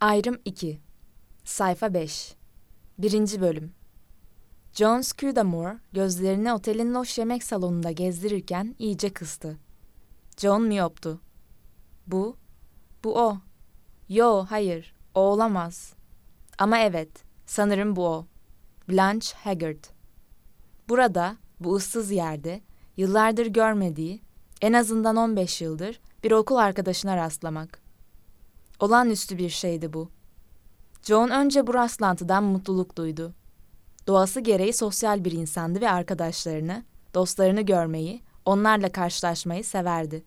Ayrım 2 Sayfa 5 1. Bölüm John Scudamore gözlerini otelin loş yemek salonunda gezdirirken iyice kıstı. John miyoptu. Bu o. Yo, hayır, o olamaz. Ama evet, sanırım bu o. Blanche Haggard. Burada, bu ıssız yerde, yıllardır görmediği, en azından 15 yıldır bir okul arkadaşına rastlamak. Olağanüstü bir şeydi bu. John önce bu rastlantıdan mutluluk duydu. Doğası gereği sosyal bir insandı ve arkadaşlarını, dostlarını görmeyi, onlarla karşılaşmayı severdi.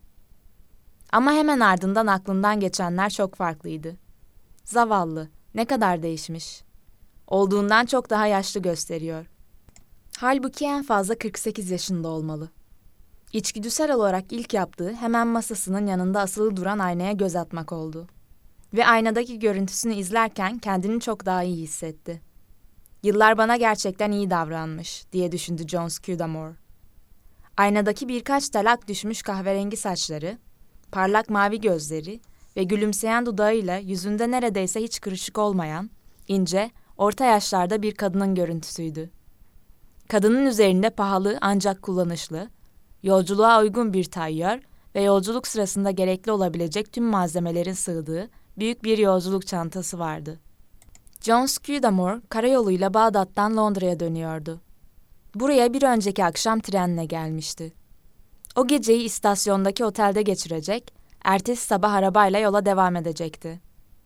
Ama hemen ardından aklından geçenler çok farklıydı. Zavallı, ne kadar değişmiş. Olduğundan çok daha yaşlı gösteriyor. Halbuki en fazla 48 yaşında olmalı. İçgüdüsel olarak ilk yaptığı hemen masasının yanında asılı duran aynaya göz atmak oldu. Ve aynadaki görüntüsünü izlerken kendini çok daha iyi hissetti. Yıllar bana gerçekten iyi davranmış diye düşündü John Scudamore. Aynadaki birkaç tel ak düşmüş kahverengi saçları, parlak mavi gözleri ve gülümseyen dudağıyla yüzünde neredeyse hiç kırışık olmayan, ince, orta yaşlarda bir kadının görüntüsüydü. Kadının üzerinde pahalı ancak kullanışlı, yolculuğa uygun bir tayyör ve yolculuk sırasında gerekli olabilecek tüm malzemelerin sığdığı büyük bir yolculuk çantası vardı. John Scudamore karayoluyla Bağdat'tan Londra'ya dönüyordu. Buraya bir önceki akşam trenle gelmişti. O geceyi istasyondaki otelde geçirecek, ertesi sabah arabayla yola devam edecekti.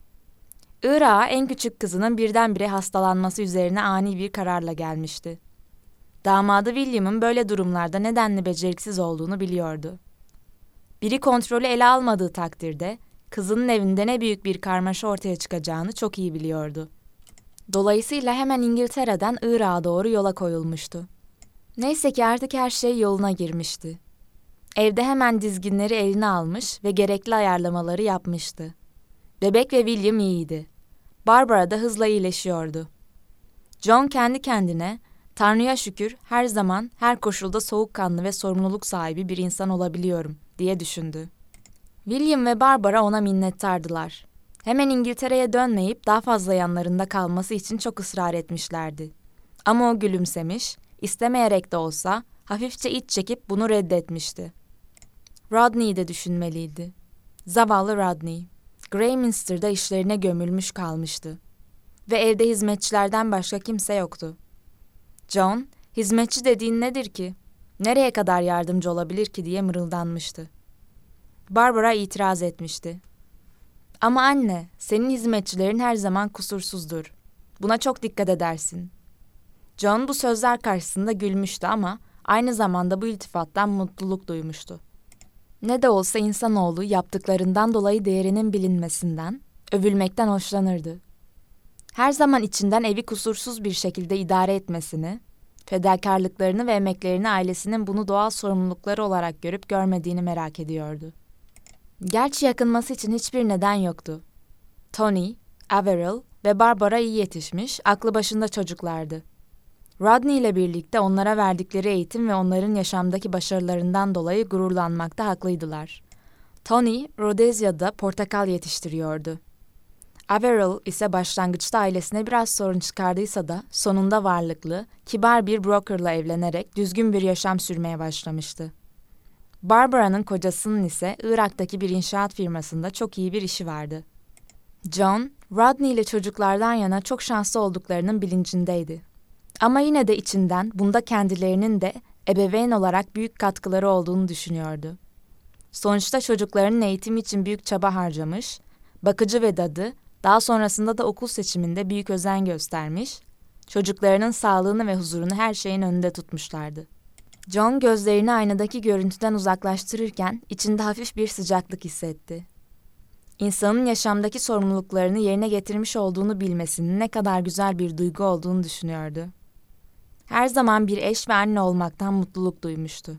Irak'a en küçük kızının birdenbire hastalanması üzerine ani bir kararla gelmişti. Damadı William'ın böyle durumlarda nedenli beceriksiz olduğunu biliyordu. Biri kontrolü ele almadığı takdirde kızının evinde ne büyük bir karmaşa ortaya çıkacağını çok iyi biliyordu. Dolayısıyla hemen İngiltere'den Irak'a doğru yola koyulmuştu. Neyse ki artık her şey yoluna girmişti. Evde hemen dizginleri eline almış ve gerekli ayarlamaları yapmıştı. Bebek ve William iyiydi. Barbara da hızla iyileşiyordu. John kendi kendine, "Tanrı'ya şükür her zaman, her koşulda soğukkanlı ve sorumluluk sahibi bir insan olabiliyorum," diye düşündü. William ve Barbara ona minnettardılar. Hemen İngiltere'ye dönmeyip daha fazla yanlarında kalması için çok ısrar etmişlerdi. Ama o gülümsemiş, istemeyerek de olsa hafifçe iç çekip bunu reddetmişti. Rodney'i de düşünmeliydi. Zavallı Rodney, Greyminster'da işlerine gömülmüş kalmıştı. Ve evde hizmetçilerden başka kimse yoktu. John, hizmetçi dediğin nedir ki? Nereye kadar yardımcı olabilir ki diye mırıldanmıştı. Barbara itiraz etmişti. Ama anne, senin hizmetçilerin her zaman kusursuzdur. Buna çok dikkat edersin. John bu sözler karşısında gülmüştü ama aynı zamanda bu iltifattan mutluluk duymuştu. Ne de olsa insanoğlu yaptıklarından dolayı değerinin bilinmesinden, övülmekten hoşlanırdı. Her zaman içinden evi kusursuz bir şekilde idare etmesini, fedakarlıklarını ve emeklerini ailesinin bunu doğal sorumlulukları olarak görüp görmediğini merak ediyordu. Gerçi yakınması için hiçbir neden yoktu. Tony, Averill ve Barbara iyi yetişmiş, aklı başında çocuklardı. Rodney ile birlikte onlara verdikleri eğitim ve onların yaşamdaki başarılarından dolayı gururlanmakta haklıydılar. Tony, Rhodesya'da portakal yetiştiriyordu. Averill ise başlangıçta ailesine biraz sorun çıkardıysa da sonunda varlıklı, kibar bir brokerla evlenerek düzgün bir yaşam sürmeye başlamıştı. Barbara'nın kocasının ise Irak'taki bir inşaat firmasında çok iyi bir işi vardı. John, Rodney ile çocuklardan yana çok şanslı olduklarının bilincindeydi. Ama yine de içinden bunda kendilerinin de ebeveyn olarak büyük katkıları olduğunu düşünüyordu. Sonuçta çocuklarının eğitimi için büyük çaba harcamış, bakıcı ve dadı, daha sonrasında da okul seçiminde büyük özen göstermiş, çocuklarının sağlığını ve huzurunu her şeyin önünde tutmuşlardı. John gözlerini aynadaki görüntüden uzaklaştırırken içinde hafif bir sıcaklık hissetti. İnsanın yaşamdaki sorumluluklarını yerine getirmiş olduğunu bilmesinin ne kadar güzel bir duygu olduğunu düşünüyordu. Her zaman bir eş ve anne olmaktan mutluluk duymuştu.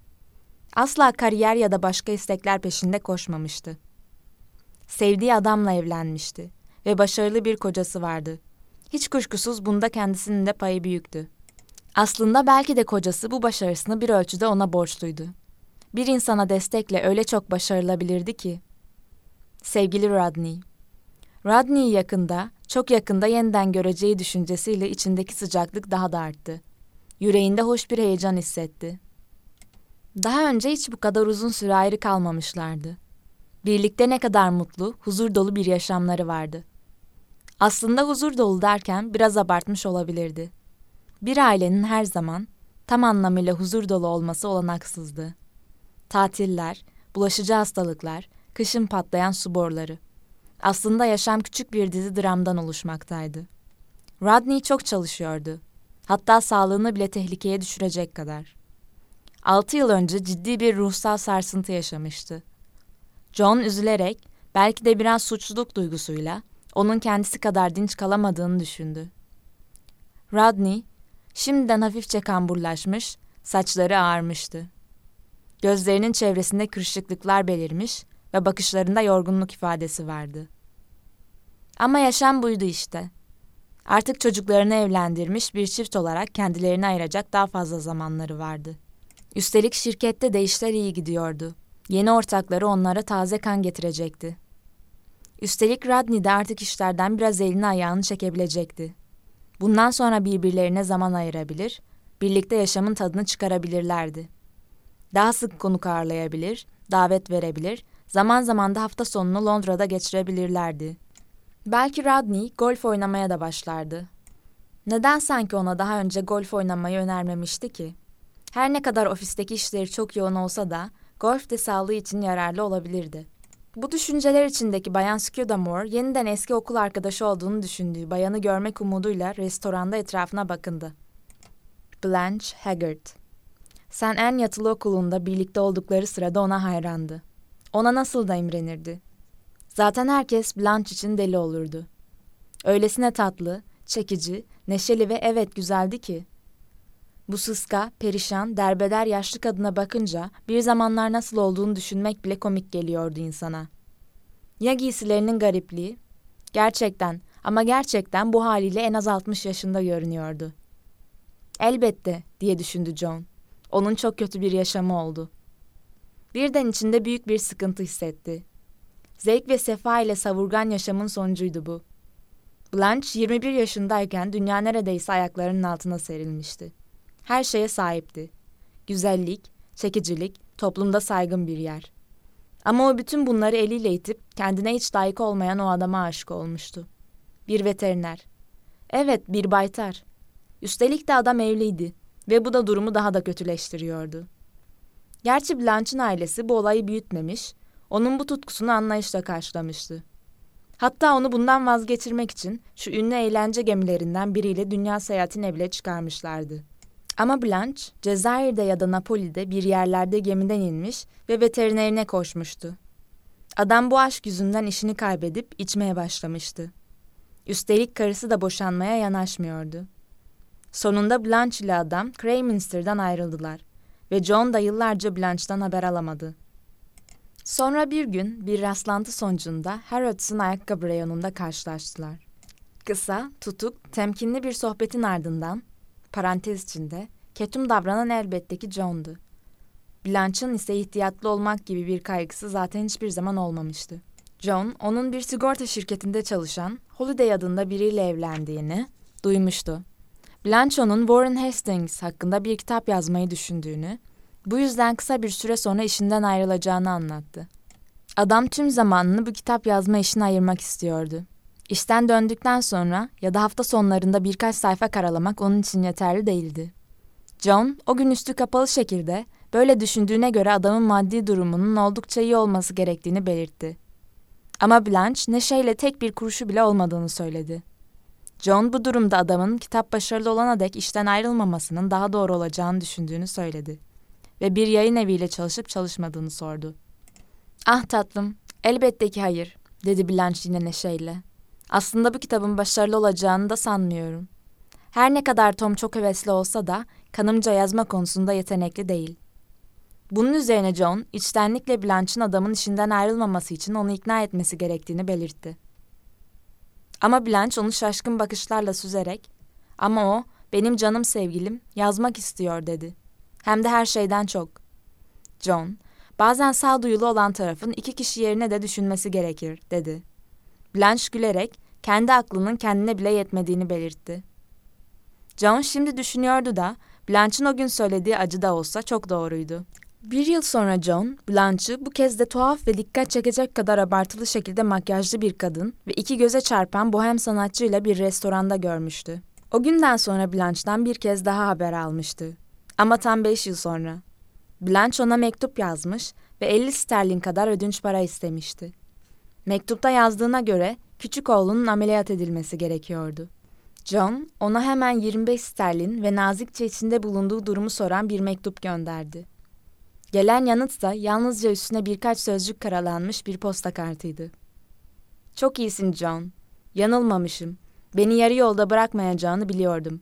Asla kariyer ya da başka istekler peşinde koşmamıştı. Sevdiği adamla evlenmişti ve başarılı bir kocası vardı. Hiç kuşkusuz bunda kendisinin de payı büyüktü. Aslında belki de kocası bu başarısını bir ölçüde ona borçluydu. Bir insana destekle öyle çok başarılabilirdi ki. Sevgili Rodney, Rodney'i yakında, çok yakında yeniden göreceği düşüncesiyle içindeki sıcaklık daha da arttı. Yüreğinde hoş bir heyecan hissetti. Daha önce hiç bu kadar uzun süre ayrı kalmamışlardı. Birlikte ne kadar mutlu, huzur dolu bir yaşamları vardı. Aslında huzur dolu derken biraz abartmış olabilirdi. Bir ailenin her zaman tam anlamıyla huzur dolu olması olanaksızdı. Tatiller, bulaşıcı hastalıklar, kışın patlayan su boruları. Aslında yaşam küçük bir dizi dramdan oluşmaktaydı. Rodney çok çalışıyordu. Hatta sağlığını bile tehlikeye düşürecek kadar. 6 yıl önce ciddi bir ruhsal sarsıntı yaşamıştı. John üzülerek, belki de biraz suçluluk duygusuyla, onun kendisi kadar dinç kalamadığını düşündü. Rodney, şimdiden hafifçe kamburlaşmış, saçları ağarmıştı. Gözlerinin çevresinde kırışıklıklar belirmiş ve bakışlarında yorgunluk ifadesi vardı. Ama yaşam buydu işte. Artık çocuklarını evlendirmiş bir çift olarak kendilerini ayıracak daha fazla zamanları vardı. Üstelik şirkette de işler iyi gidiyordu. Yeni ortakları onlara taze kan getirecekti. Üstelik Rodney de artık işlerden biraz elini ayağını çekebilecekti. Bundan sonra birbirlerine zaman ayırabilir, birlikte yaşamın tadını çıkarabilirlerdi. Daha sık konuk ağırlayabilir, davet verebilir, zaman zaman da hafta sonunu Londra'da geçirebilirlerdi. Belki Rodney golf oynamaya da başlardı. Neden sanki ona daha önce golf oynamayı önermemişti ki? Her ne kadar ofisteki işleri çok yoğun olsa da golf de sağlığı için yararlı olabilirdi. Bu düşünceler içindeki Bayan Scudamore yeniden eski okul arkadaşı olduğunu düşündüğü bayanı görmek umuduyla restoranda etrafına bakındı. Blanche Haggard. St. Anne Yatılı Okulu'nda birlikte oldukları sırada ona hayrandı. Ona nasıl da imrenirdi. Zaten herkes Blanche için deli olurdu. Öylesine tatlı, çekici, neşeli ve evet güzeldi ki. Bu sıska, perişan, derbeder yaşlı kadına bakınca bir zamanlar nasıl olduğunu düşünmek bile komik geliyordu insana. Ya giysilerinin garipliği? Gerçekten ama gerçekten bu haliyle en az 60 yaşında görünüyordu. Elbette diye düşündü John. Onun çok kötü bir yaşamı oldu. Birden içinde büyük bir sıkıntı hissetti. Zevk ve sefa ile savurgan yaşamın sonucuydu bu. Blanche 21 yaşındayken dünya neredeyse ayaklarının altına serilmişti. Her şeye sahipti. Güzellik, çekicilik, toplumda saygın bir yer. Ama o bütün bunları eliyle itip kendine hiç layık olmayan o adama aşık olmuştu. Bir veteriner. Evet, bir baytar. Üstelik de adam evliydi ve bu da durumu daha da kötüleştiriyordu. Gerçi Blanche'ın ailesi bu olayı büyütmemiş, onun bu tutkusunu anlayışla karşılamıştı. Hatta onu bundan vazgeçirmek için şu ünlü eğlence gemilerinden biriyle dünya seyahatine bile çıkarmışlardı. Ama Blanche, Cezayir'de ya da Napoli'de bir yerlerde gemiden inmiş ve veterinerine koşmuştu. Adam bu aşk yüzünden işini kaybedip içmeye başlamıştı. Üstelik karısı da boşanmaya yanaşmıyordu. Sonunda Blanche ile adam Crayminster'dan ayrıldılar ve John da yıllarca Blanche'dan haber alamadı. Sonra bir gün bir rastlantı sonucunda Harrods'un ayakkabı reyonunda karşılaştılar. Kısa, tutuk, temkinli bir sohbetin ardından, parantez içinde, ketum davranan elbette ki John'du. Blanche'ın ise ihtiyatlı olmak gibi bir kaygısı zaten hiçbir zaman olmamıştı. John, onun bir sigorta şirketinde çalışan Holiday adında biriyle evlendiğini duymuştu. Blanche onun Warren Hastings hakkında bir kitap yazmayı düşündüğünü, bu yüzden kısa bir süre sonra işinden ayrılacağını anlattı. Adam tüm zamanını bu kitap yazma işine ayırmak istiyordu. İşten döndükten sonra ya da hafta sonlarında birkaç sayfa karalamak onun için yeterli değildi. John, o gün üstü kapalı şekilde böyle düşündüğüne göre adamın maddi durumunun oldukça iyi olması gerektiğini belirtti. Ama Blanche neşeyle tek bir kuruşu bile olmadığını söyledi. John bu durumda adamın kitap başarılı olana dek işten ayrılmamasının daha doğru olacağını düşündüğünü söyledi. Ve bir yayın eviyle çalışıp çalışmadığını sordu. "Ah tatlım, elbette ki hayır," dedi Blanche yine neşeyle. "Aslında bu kitabın başarılı olacağını da sanmıyorum. Her ne kadar Tom çok hevesli olsa da kanımca yazma konusunda yetenekli değil." Bunun üzerine John, içtenlikle Blanche'ın adamın işinden ayrılmaması için onu ikna etmesi gerektiğini belirtti. Ama Blanche onu şaşkın bakışlarla süzerek, "Ama o, benim canım sevgilim, yazmak istiyor," dedi. "Hem de her şeyden çok." John, "Bazen sağduyulu olan tarafın iki kişi yerine de düşünmesi gerekir," dedi. Blanche gülerek kendi aklının kendine bile yetmediğini belirtti. John şimdi düşünüyordu da Blanche'ın o gün söylediği acı da olsa çok doğruydu. 1 yıl sonra John, Blanche'ı bu kez de tuhaf ve dikkat çekecek kadar abartılı şekilde makyajlı bir kadın ve iki göze çarpan bohem sanatçıyla bir restoranda görmüştü. O günden sonra Blanche'dan bir kez daha haber almıştı. Ama tam 5 yıl sonra. Blanche ona mektup yazmış ve 50 sterlin kadar ödünç para istemişti. Mektupta yazdığına göre küçük oğlunun ameliyat edilmesi gerekiyordu. John, ona hemen 25 sterlin ve nazikçe içinde bulunduğu durumu soran bir mektup gönderdi. Gelen yanıtsa yalnızca üstüne birkaç sözcük karalanmış bir posta kartıydı. "Çok iyisin John. Yanılmamışım. Beni yarı yolda bırakmayacağını biliyordum."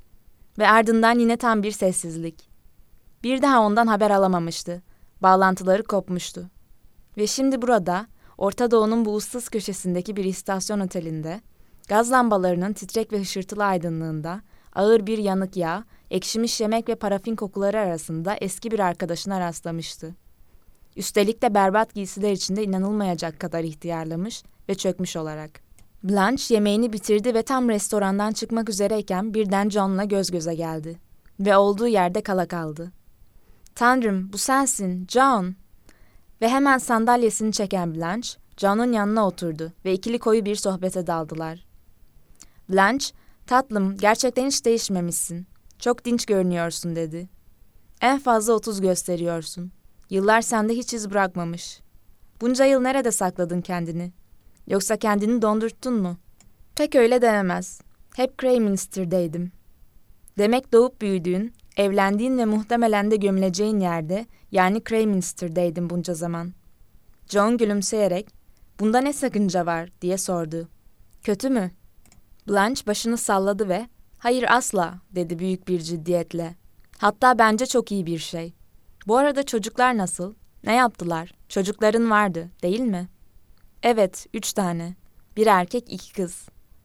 Ve ardından yine tam bir sessizlik. Bir daha ondan haber alamamıştı. Bağlantıları kopmuştu. Ve şimdi burada, Orta Doğu'nun bu ıssız köşesindeki bir istasyon otelinde, gaz lambalarının titrek ve hışırtılı aydınlığında, ağır bir yanık yağ, ekşimiş yemek ve parafin kokuları arasında eski bir arkadaşına rastlamıştı. Üstelik de berbat giysiler içinde inanılmayacak kadar ihtiyarlamış ve çökmüş olarak. Blanche yemeğini bitirdi ve tam restorandan çıkmak üzereyken birden John'la göz göze geldi. Ve olduğu yerde kala kaldı. "Tanrım, bu sensin, John!" Ve hemen sandalyesini çeken Blanche, John'un yanına oturdu ve ikili koyu bir sohbete daldılar. Blanche, "Tatlım, gerçekten hiç değişmemişsin. Çok dinç görünüyorsun," dedi. "En fazla 30 gösteriyorsun. Yıllar sende hiç iz bırakmamış. Bunca yıl nerede sakladın kendini? Yoksa kendini dondurttun mu?" "Pek öyle denemez. Hep Krayminster'deydim." "Demek doğup büyüdüğün, evlendiğin ve muhtemelen de gömüleceğin yerde, yani Krayminster'deydin bunca zaman." John gülümseyerek, "Bunda ne sakınca var?" diye sordu. "Kötü mü?" Blanche başını salladı ve "Hayır, asla," dedi büyük bir ciddiyetle. "Hatta bence çok iyi bir şey. Bu arada çocuklar nasıl? Ne yaptılar? Çocukların vardı, değil mi?" "Evet, 3 tane. Bir erkek, 2 kız.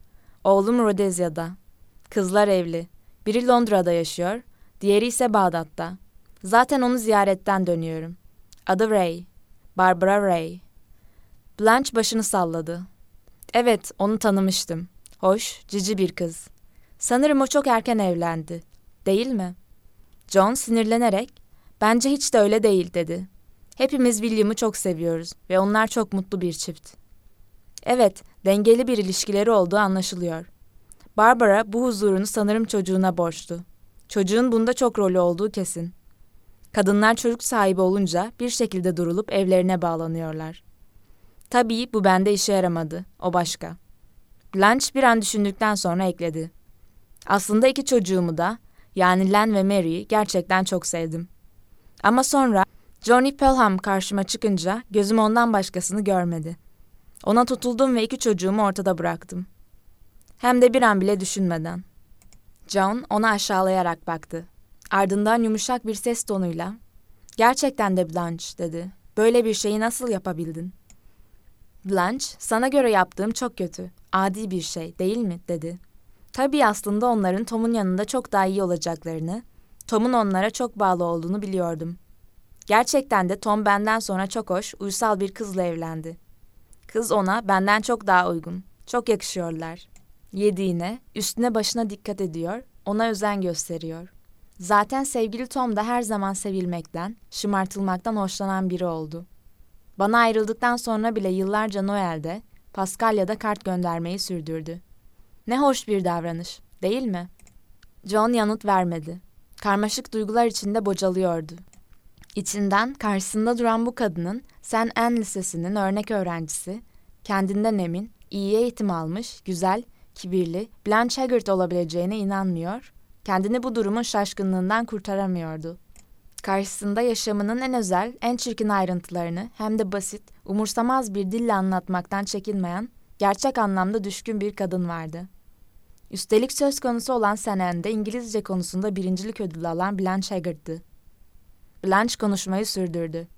Oğlum Rhodezya'da. Kızlar evli. Biri Londra'da yaşıyor, diğeri ise Bağdat'ta. Zaten onu ziyaretten dönüyorum. Adı Ray. Barbara Ray." Blanche başını salladı. "Evet, onu tanımıştım. Hoş, cici bir kız. Sanırım o çok erken evlendi. Değil mi?" John sinirlenerek, "Bence hiç de öyle değil," dedi. "Hepimiz William'ı çok seviyoruz ve onlar çok mutlu bir çift." "Evet, dengeli bir ilişkileri olduğu anlaşılıyor. Barbara bu huzurunu sanırım çocuğuna borçlu. Çocuğun bunda çok rolü olduğu kesin. Kadınlar çocuk sahibi olunca bir şekilde durulup evlerine bağlanıyorlar. Tabii bu bende işe yaramadı, o başka." Blanche bir an düşündükten sonra ekledi. "Aslında 2 çocuğumu da, yani Len ve Mary'i gerçekten çok sevdim. Ama sonra Johnny Pelham karşıma çıkınca gözüm ondan başkasını görmedi. Ona tutuldum ve 2 çocuğumu ortada bıraktım. Hem de bir an bile düşünmeden." John ona aşağılayarak baktı. Ardından yumuşak bir ses tonuyla, "Gerçekten de Blanche," dedi. "Böyle bir şeyi nasıl yapabildin?" Blanche, "Sana göre yaptığım çok kötü, adi bir şey, değil mi?" dedi. Tabii aslında onların Tom'un yanında çok daha iyi olacaklarını, Tom'un onlara çok bağlı olduğunu biliyordum. Gerçekten de Tom benden sonra çok hoş, uysal bir kızla evlendi. Kız ona benden çok daha uygun, çok yakışıyorlar. Yediğine, üstüne başına dikkat ediyor, ona özen gösteriyor. Zaten sevgili Tom da her zaman sevilmekten, şımartılmaktan hoşlanan biri oldu. Bana ayrıldıktan sonra bile yıllarca Noel'de, Paskalya'da kart göndermeyi sürdürdü. Ne hoş bir davranış, değil mi?" John yanıt vermedi. Karmaşık duygular içinde bocalıyordu. İçinden karşısında duran bu kadının St. Anne Lisesi'nin örnek öğrencisi, kendinden emin, iyi eğitim almış, güzel, kibirli, Blanche Haggard olabileceğine inanmıyor, kendini bu durumun şaşkınlığından kurtaramıyordu. Karşısında yaşamının en özel, en çirkin ayrıntılarını hem de basit, umursamaz bir dille anlatmaktan çekinmeyen, gerçek anlamda düşkün bir kadın vardı. Üstelik söz konusu olan senende İngilizce konusunda birincilik ödülü alan Blanche Haggard'dı. Blanche konuşmayı sürdürdü.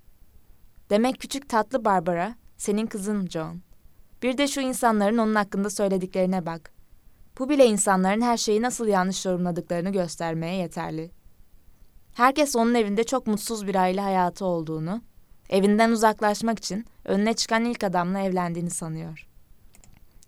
"Demek küçük tatlı Barbara, senin kızın John. Bir de şu insanların onun hakkında söylediklerine bak. Bu bile insanların her şeyi nasıl yanlış yorumladıklarını göstermeye yeterli. Herkes onun evinde çok mutsuz bir aile hayatı olduğunu, evinden uzaklaşmak için önüne çıkan ilk adamla evlendiğini sanıyor."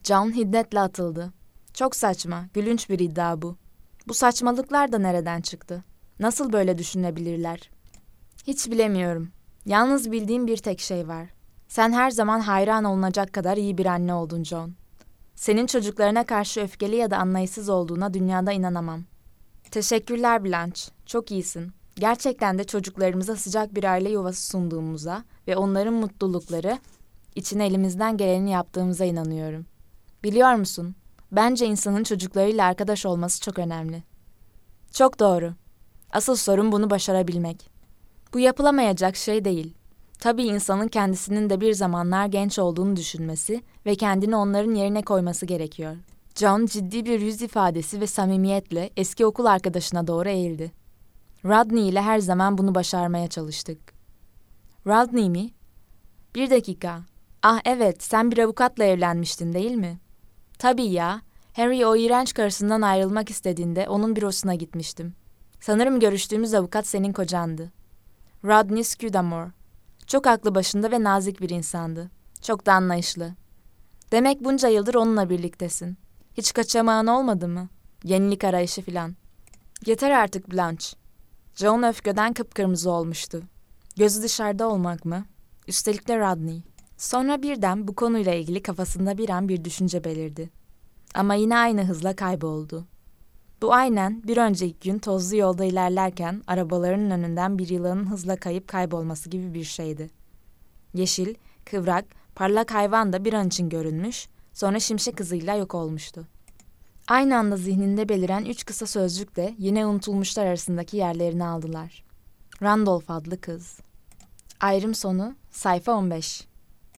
John hiddetle atıldı. Çok saçma, gülünç bir iddia bu. Bu saçmalıklar da nereden çıktı? Nasıl böyle düşünebilirler? Hiç bilemiyorum. Yalnız bildiğim bir tek şey var. Sen her zaman hayran olunacak kadar iyi bir anne oldun John. Senin çocuklarına karşı öfkeli ya da anlayışsız olduğuna dünyada inanamam. Teşekkürler Blanche. Çok iyisin. Gerçekten de çocuklarımıza sıcak bir aile yuvası sunduğumuza ve onların mutlulukları için elimizden geleni yaptığımıza inanıyorum. Biliyor musun? Bence insanın çocuklarıyla arkadaş olması çok önemli. Çok doğru. Asıl sorun bunu başarabilmek. Bu yapılamayacak şey değil. Tabii insanın kendisinin de bir zamanlar genç olduğunu düşünmesi ve kendini onların yerine koyması gerekiyor. John ciddi bir yüz ifadesi ve samimiyetle eski okul arkadaşına doğru eğildi. Rodney ile her zaman bunu başarmaya çalıştık. Rodney mi? Bir dakika. Ah evet, sen bir avukatla evlenmiştin değil mi? Tabii ya. Harry o iğrenç karısından ayrılmak istediğinde onun bürosuna gitmiştim. Sanırım görüştüğümüz avukat senin kocandı. Rodney Scudamore. Çok aklı başında ve nazik bir insandı. Çok da anlayışlı. Demek bunca yıldır onunla birliktesin. Hiç kaçamağın olmadı mı? Yenilik arayışı filan. Yeter artık Blanche. John öfkeden kıpkırmızı olmuştu. Gözü dışarıda olmak mı? Üstelik de Rodney. Sonra birden bu konuyla ilgili kafasında bir an bir düşünce belirdi. Ama yine aynı hızla kayboldu. Bu aynen bir önceki gün tozlu yolda ilerlerken arabalarının önünden bir yılanın hızla kayıp kaybolması gibi bir şeydi. Yeşil, kıvrak, parlak hayvan da bir an için görünmüş, sonra şimşek hızıyla yok olmuştu. Aynı anda zihninde beliren 3 kısa sözcük de yine unutulmuşlar arasındaki yerlerini aldılar. Randolph adlı kız. Ayrım sonu, sayfa 15.